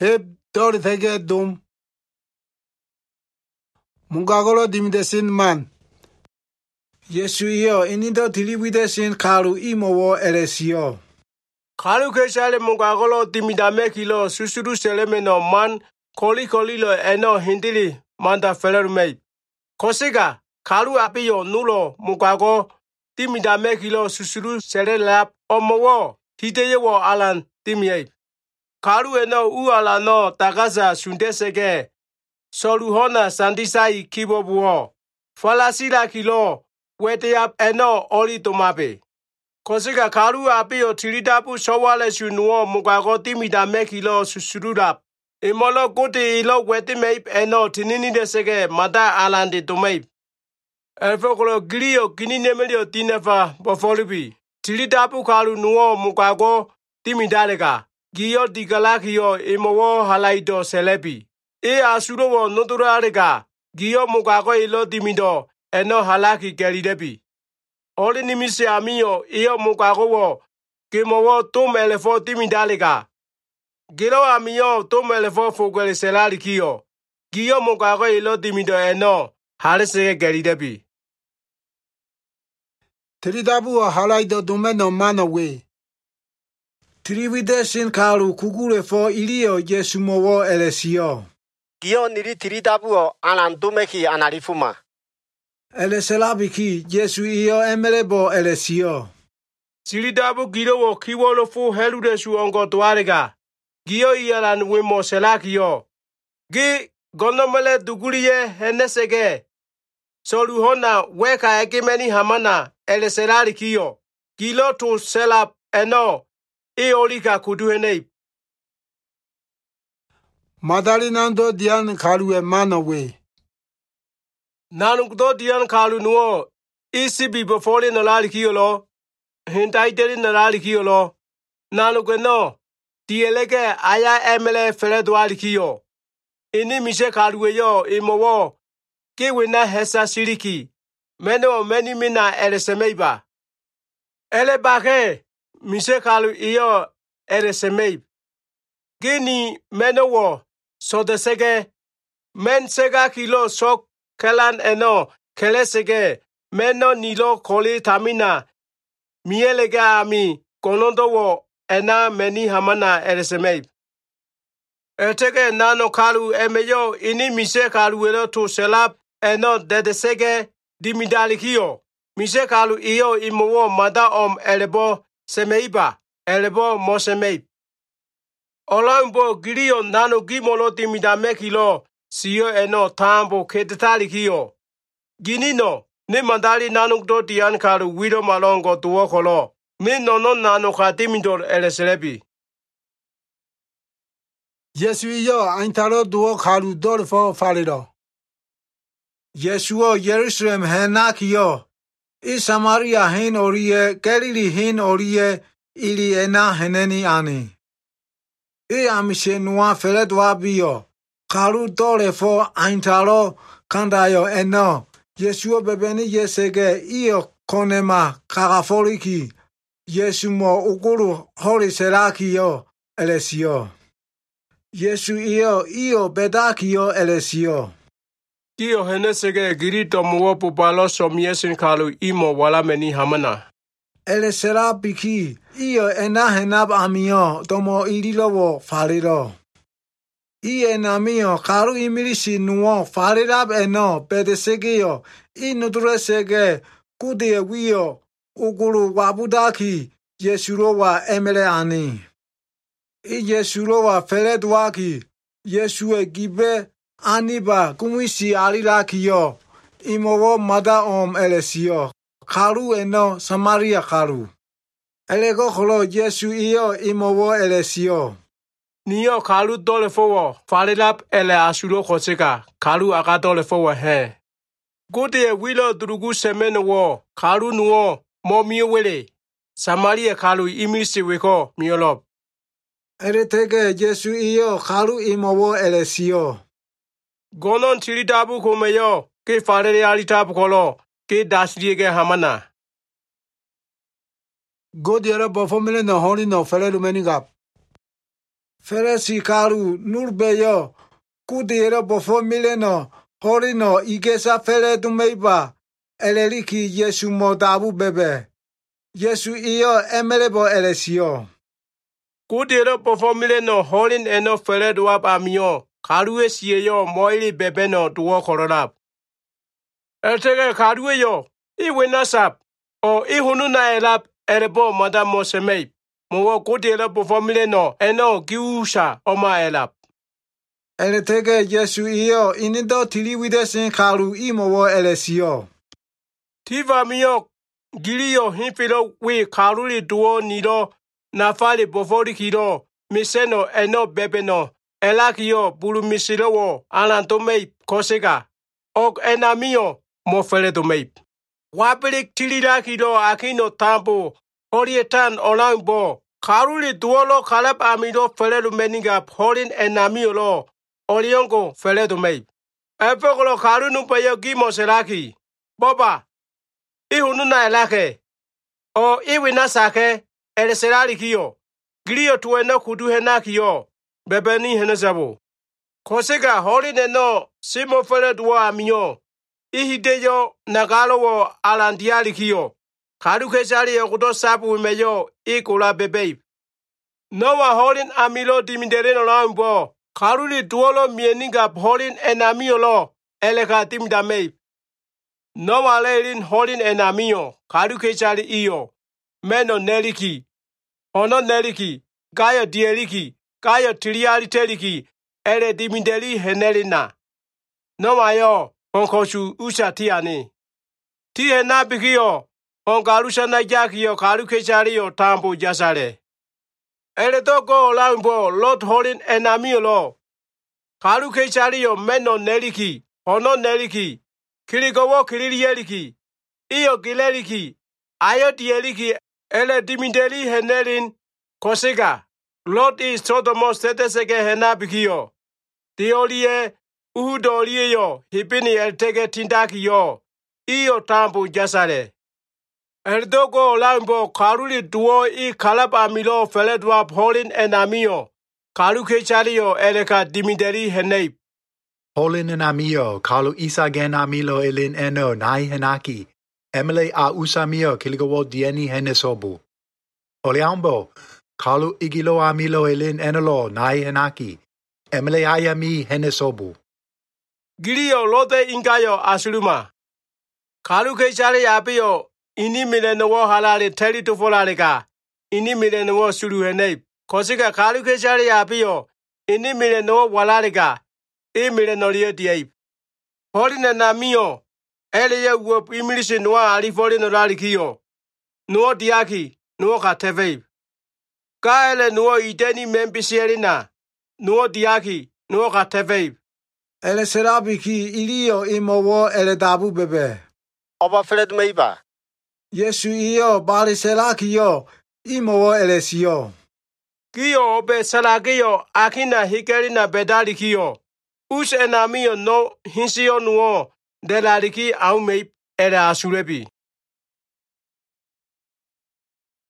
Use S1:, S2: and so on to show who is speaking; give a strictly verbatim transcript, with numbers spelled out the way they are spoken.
S1: Hep dor thege dum. Mungagolo dimidesin man. Yesu iyo inido tiliwidesin kalu imowo eresio.
S2: Kalu kesale mungagolo dimidame kilo susuru selemeno man koli koli lo eno hindili manda felermei. Kosiga kalu apiyo nulo mugago dimidame kilo susuru selelap omowo hideyewo alan dimye. Kalu eno u alano tagaza sundesege soluhona sandisai kibobuo. Falasila kilo weteyap eno oli tomabe. Kosiga kalu apiyo tilidapu sowale sunuo mugago dimidame kilo susurulap. Imolo kote ilo wetimeip eno tinini desege mada alande tomeip. Elfokolo gilio gininemelio tinefa bofolibi. Tilidapu kalu nuo mugago dimidalega. Giyo digalakio imowo halaido selebi. E asurowo noturalega. Giyo mugago ilo dimido eno halaki gelidebi. Oli nimise amiyo iyo mugago wo kimowo tum elefo dimidalega. Gilo amiyo tum elefo fogele selali kiyo. Giyo mugago ilo dimido eno halesege gelidebi.
S1: Tilidabu halaido dumeno manowe. Tiliwidesin kalu kugule fo ilio Yesu mowo eresio.
S3: Giyo niri tilidabu alan dumeki analifuma.
S1: Eleselabiki Yesu iyo emelebo eresio.
S2: Tilidabu gilo wo kiwolo fu heludesu ongo tuarega. Giyo iyalan wimo selakio. Gi gonomele duguliye henesege. Soluhona weka ekimeni hamana eleselari kiyo. Gilo tu selap eno. E olika kuduhenei.
S1: Madali nando dian kalu e manowe.
S2: Nanukdo dian kalu nuo. Isi bibofoli nalali kiyo lo. Hintaiteri nalali kiyo lo. Nanukeno. Dielege aya emele feledwali kiyo. Ini mise kalu yo imowo. Kiwina hesa siriki. Meno meni mina elesemeiba. Ele bake. Mise kalu iyo eresemeib. Gini meno wo sodesege. Men sega kilo sok kelan eno kelesege. Meno nilo koli tamina. Mielega ami konondo wo ena meni hamana eresemeib. Etege nano kalu emeyo ini mise kalu elo tu selap eno dedesege dimidalikio. Mise kalu iyo imowo mada om elebo semeiba, elebo mosemeip. Olambo gilio nano gimolo dimidame kilo siyo eno tambo ketetali kiyo. Ginino, ni mandali nano do dian kalu wido malongo tuwo kolo. Ni nono nano ka dimidor eleselebi.
S1: Yesu iyo aintaro duo kalu dorfo falido. Yesuo Jerusalem henakiyo. I Samaria hen orie, Galilee hen orie, ili ena heneni ani. I amise nua feledwa biyo. Kalu dole fo aintaro kandayo eno. Yesuo bebeni yesege iyo konema kagafoliki. Yesu mo ukuru hori serakiyo elesio. Yesu iyo iyo bedakiyo elesio.
S2: Kiyo henesege girito muwo pupalo somiesin kalu imo wala meni hamana.
S1: Elesera biki iyo ena henab amiyo tomo ililowo fariro. I enamiyo kalu imirisi nuo farirab eno bedesegeyo i nuduresege kudiye wiyo ukuru wabudaki Yesurowa emele ani. I Yesurowa feledwaki Yesue gibe Aniba kumisi alila kiyo. Imowo mada om elesio. Kalu eno Samaria kalu. Elego kolo Yesu iyo imowo elesio.
S2: Niyo kalu dole fowo. Farilap ele asuro koseka. Kalu aga dole fowo he. Gode wilo durugu semene wo. Kalu nuo mo miwele. Samaria kalu imisi weko miolop.
S1: Eretege Yesu iyo kalu imowo elesio.
S2: Gonon tilidabu kumeyo, ke farere alitabu kolo, ke dasriege hamana.
S1: God yara bofomile no honi no fele lumeni gap. Feresi karu nurbeyo kudero bofo mileno horino igesa fere dumeiba eleliki Yesu modabu bebe. Yesu iyo emelebo elesio.
S2: Kudero bofo mileno horin eno fere duap amio karue siyo moili bebeno duo kororap. Eltege karue yo iwenasap o ihununa elap erebo madamo semei. Mowo kudero bofo mileno eno giusha oma elap.
S1: Eletege Yesu iyo inido tiliwide sin karu imowo elesio.
S2: Tiva mio giliyo hinfilo we karuli duo nido nafali bofori kiro miseno eno bebeno elakio bulu misilowo alantomei kosega ok enamio mofeletomei. Wapelik tilila kiro akino tambo horietan olambo karuli duolo kalap amido felelumeninga horin enamio lo oriongo feletomei. Epokolo karunu payo gimo seraki. Boba ihununa elake o iwina sake eleserali kiyo giliyo tueno kuduhena kiyo bebeni henezabo kosega holine no simo fele duwa amio ihideyo nagalowo alandiali kiyo kaduke sali yokudo sabu meyo ikula bebei nowa holin amilo dimidereno lambo karuli duolo mieninga holin enamio lo eleka timdamei Nowa leilin holin enamio, kaduke chali iyo, meno neliki, ono neliki, kaya dieriki, kaya tiliali teliki, ele dimindeli henelina. Nowa yo, onkoshu usha tiani. Tihe nabikio, onkalusha na jakio, kaduke chali yo tambu jasale. Ele toko lambo, lot holin enamio lo. Kaduke chali yo meno neliki, ono neliki, Kiligowo kililiyeliki, iyo gileliki, ayo diyeliki, ele dimindeli henelin, kosega, lot is sodomo setesege henabikiyo. Dioliye, uhudoliye yo, hipini eltege tindaki yo, iyo tambu jasale. Eldogo lambo karuli duo I kalab amilo feledwap holin enamio, kaluke chaliyo eleka dimindeli heneip.
S4: Holin enamio, kalu isagen amilo elin eno nai henaki, emele a usamio kiligawo dieni henesobu. Oliambo, kalu igilo amilo elin enolo nai henaki, emele ayami henesobu.
S2: Giliyo lote ingayo asuluma. Kalu kechale apio, ini milenowo halale teli tufolaleka, ini milenowo sulu heneip. Kosika kalu kechale apio, ini milenowo walaleka, I milenolie diaip. Holine na mio, ele ye wop imilisi noa alifoli no lalikio. Nuo diaki, nuo kateveip. Ka ele nuo ideni membisielina, nuo diaki, nuo kateveip.
S1: Ele serabiki iliyo imowo ele dabu bebe.
S3: Oba feledumeiba.
S1: Yesu iyo bari selakiyo imowo ele siyo.
S2: Kiyo obe salakiyo akina hikelina bedalikiyo. Us enamio no hinsio nuo delaliki aumeip ele asurebi.